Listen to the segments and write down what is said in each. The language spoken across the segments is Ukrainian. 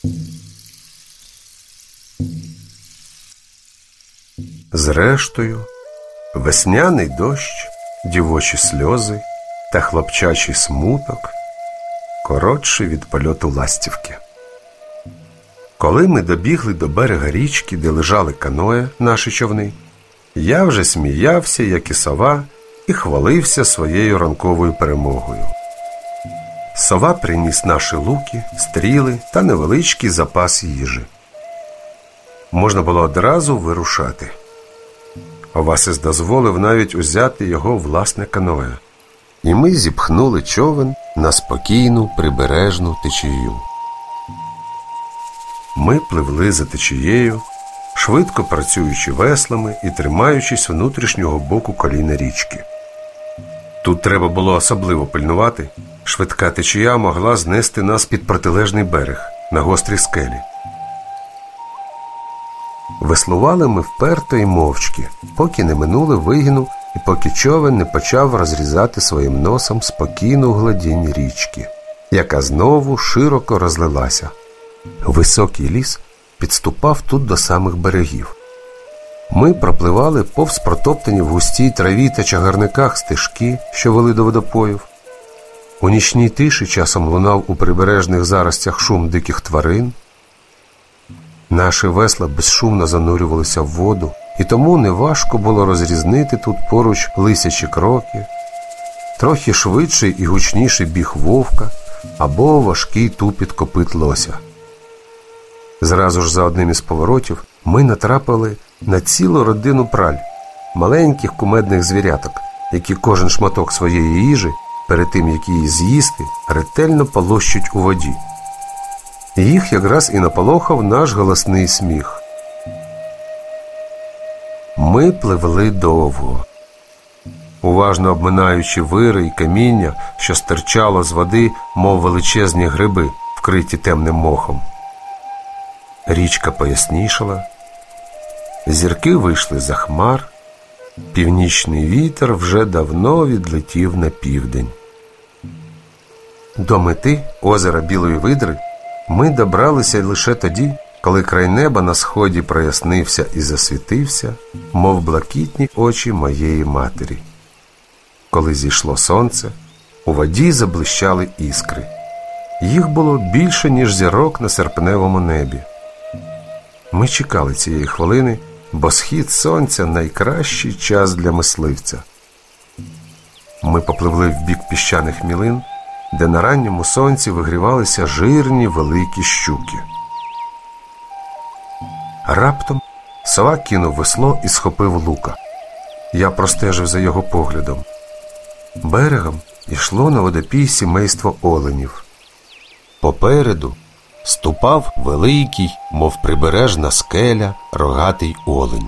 Зрештою, весняний дощ, дівочі сльози та хлопчачий смуток коротший від польоту ластівки. Коли ми добігли до берега річки, де лежали каное, наші човни, я вже сміявся, як і сова, і хвалився своєю ранковою перемогою. Сова приніс наші луки, стріли та невеличкий запас їжі. Можна було одразу вирушати. Овасис дозволив навіть узяти його власне каное. І ми зіпхнули човен на спокійну прибережну течію. Ми пливли за течією, швидко працюючи веслами і тримаючись внутрішнього боку коліна річки. Тут треба було особливо пильнувати. Швидка течія могла знести нас під протилежний берег, на гострі скелі. Веслували ми вперто і мовчки, поки не минули вигину і поки човен не почав розрізати своїм носом спокійну гладінь річки, яка знову широко розлилася. Високий ліс підступав тут до самих берегів. Ми пропливали повз протоптані в густій траві та чагарниках стежки, що вели до водопоїв. У нічній тиші часом лунав у прибережних заростях шум диких тварин. Наші весла безшумно занурювалися в воду, і тому неважко було розрізнити тут поруч лисячі кроки, трохи швидший і гучніший біг вовка або важкий тупіт копит лося. Зразу ж за одним із поворотів ми натрапили на цілу родину праль, маленьких кумедних звіряток, які кожен шматок своєї їжі, перед тим як її з'їсти, ретельно полощуть у воді. І їх якраз і наполохав наш голосний сміх. Ми пливли довго, уважно обминаючи вири і каміння, що стирчало з води, мов величезні гриби, вкриті темним мохом. Річка пояснішала, зірки вийшли за хмар, північний вітер вже давно відлетів на південь. До мети, озера Білої Видри, ми добралися лише тоді, коли край неба на сході прояснився і засвітився, мов блакитні очі моєї матері. Коли зійшло сонце, у воді заблищали іскри. Їх було більше, ніж зірок на серпневому небі. Ми чекали цієї хвилини, бо схід сонця – найкращий час для мисливця. Ми попливли в бік піщаних мілин, де на ранньому сонці вигрівалися жирні великі щуки. Раптом сова кинув весло і схопив лука. Я простежив за його поглядом. Берегом йшло на водопій сімейство оленів. Попереду ступав великий, мов прибережна скеля, рогатий олень.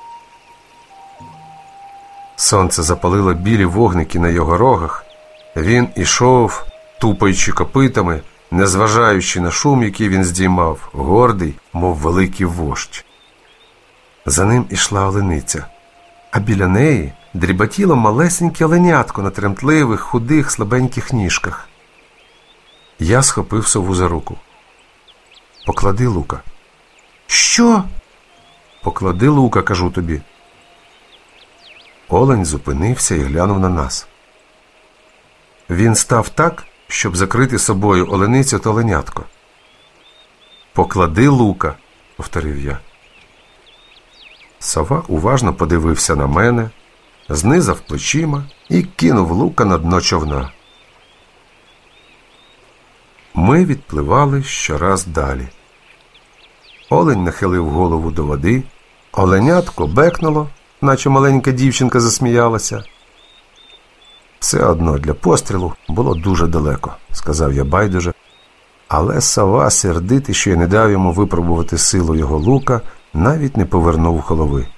Сонце запалило білі вогники на його рогах. Він ішов, тупаючи копитами, незважаючи на шум, який він здіймав, гордий, мов великий вождь. За ним ішла олениця, а біля неї дріботіло малесеньке оленятко на тремтливих, худих, слабеньких ніжках. Я схопив сову за руку. «Поклади лука». «Що?» «Поклади лука, кажу тобі». Олень зупинився і глянув на нас. Він став так, щоб закрити собою оленицю та оленятко. «Поклади лука», – повторив я. Сова уважно подивився на мене, знизав плечима і кинув лука на дно човна. Ми відпливали щораз далі. Олень нахилив голову до води, оленятко бекнуло, наче маленька дівчинка засміялася. «Все одно для пострілу було дуже далеко», – сказав я байдуже, але сова, сердитий, що я не дав йому випробувати силу його лука, навіть не повернув голови.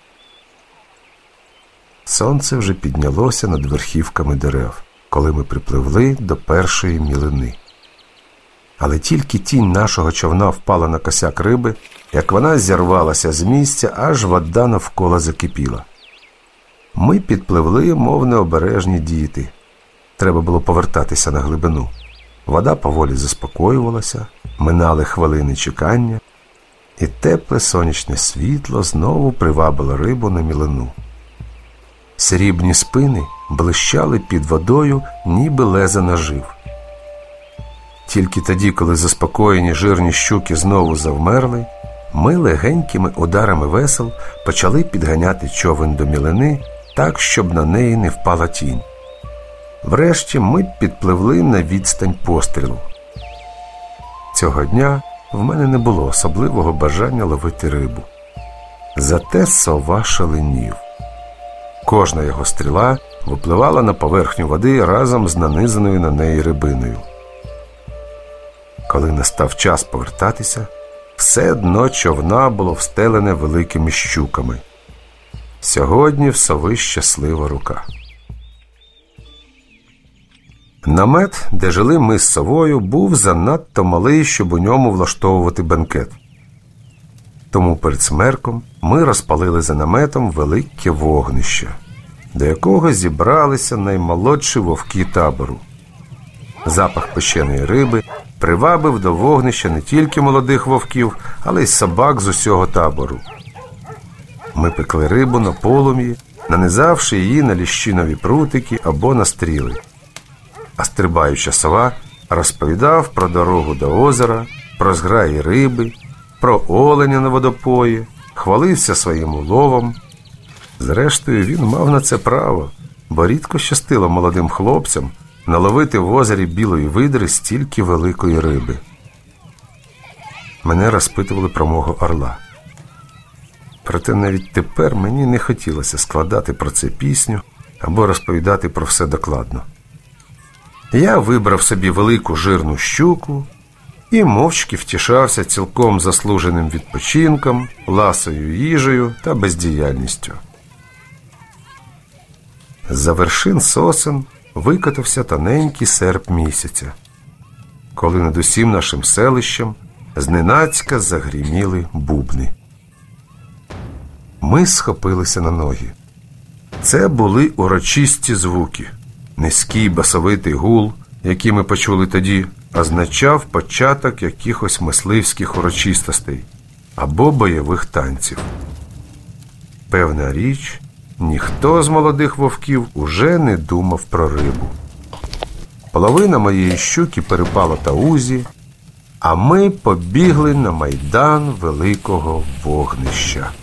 Сонце вже піднялося над верхівками дерев, коли ми припливли до першої мілини. Але тільки тінь нашого човна впала на косяк риби, як вона зірвалася з місця, аж вода навколо закипіла. Ми підпливли, мов необережні діти. Треба було повертатися на глибину. Вода поволі заспокоювалася, минали хвилини чекання, і тепле сонячне світло знову привабило рибу на мілину. Срібні спини блищали під водою, ніби леза ножів. Тільки тоді, коли заспокоєні жирні щуки знову завмерли, ми легенькими ударами весел почали підганяти човен до мілини так, щоб на неї не впала тінь. Врешті ми підпливли на відстань пострілу. Цього дня в мене не було особливого бажання ловити рибу. Зате сова шаленів. Кожна його стріла випливала на поверхню води разом з нанизаною на неї рибиною. Коли настав час повертатися, все дно човна було встелене великими щуками. Сьогодні в сови щаслива рука. Намет, де жили ми з совою, був занадто малий, щоб у ньому влаштовувати бенкет. Тому перед смерком ми розпалили за наметом велике вогнище, до якого зібралися наймолодші вовки табору. Запах печеної риби привабив до вогнища не тільки молодих вовків, але й собак з усього табору. Ми пекли рибу на полум'ї, нанизавши її на ліщинові прутики або на стріли. А стрибаюча сова розповідав про дорогу до озера, про зграї риби, про оленя на водопої, хвалився своїм уловом. Зрештою, він мав на це право, бо рідко щастило молодим хлопцям наловити в озері білої видри стільки великої риби. Мене розпитували про мого орла. Проте навіть тепер мені не хотілося складати про це пісню або розповідати про все докладно. Я вибрав собі велику жирну щуку і мовчки втішався цілком заслуженим відпочинком, ласою їжею та бездіяльністю. З-за вершин сосен викотився тоненький серп місяця, коли над усім нашим селищем зненацька загріміли бубни. Ми схопилися на ноги. Це були урочисті звуки. Низький басовитий гул, який ми почули тоді, означав початок якихось мисливських урочистостей або бойових танців. Певна річ, ніхто з молодих вовків уже не думав про рибу. Половина моєї щуки перепала таузі, а ми побігли на майдан великого вогнища.